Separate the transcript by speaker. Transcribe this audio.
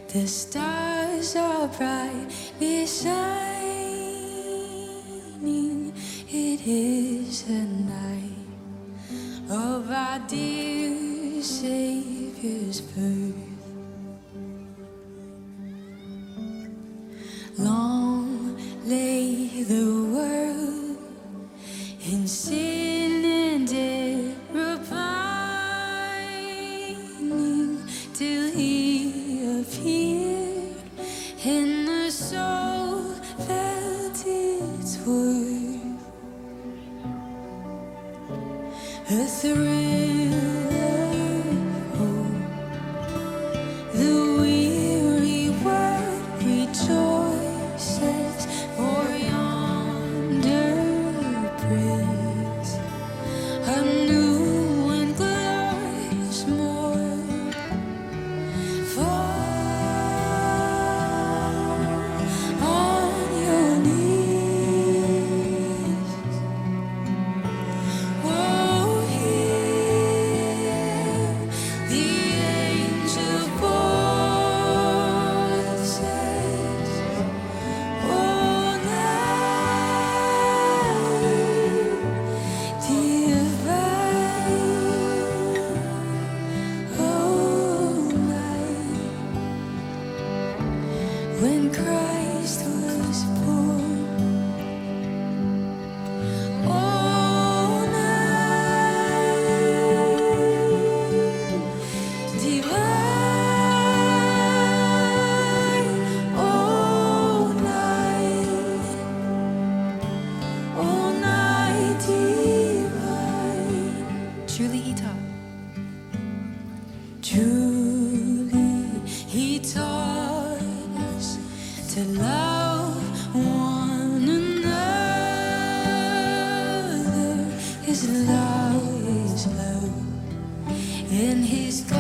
Speaker 1: The stars are brightly shining. It is a night of our dear Savior's birth. Long lay the world in sin and error pining, till He appeared and the soul felt its worth. A thrill of hope, the weary world rejoices, for yonder breaks a new and glorious morn. Fall on your knees. Oh, hear the angel voices. Oh, night divine. Oh, night when Christ was born. Oh, night divine. Oh, night divine. Truly He taught. Truly He taught us to love one another. His love is love, and His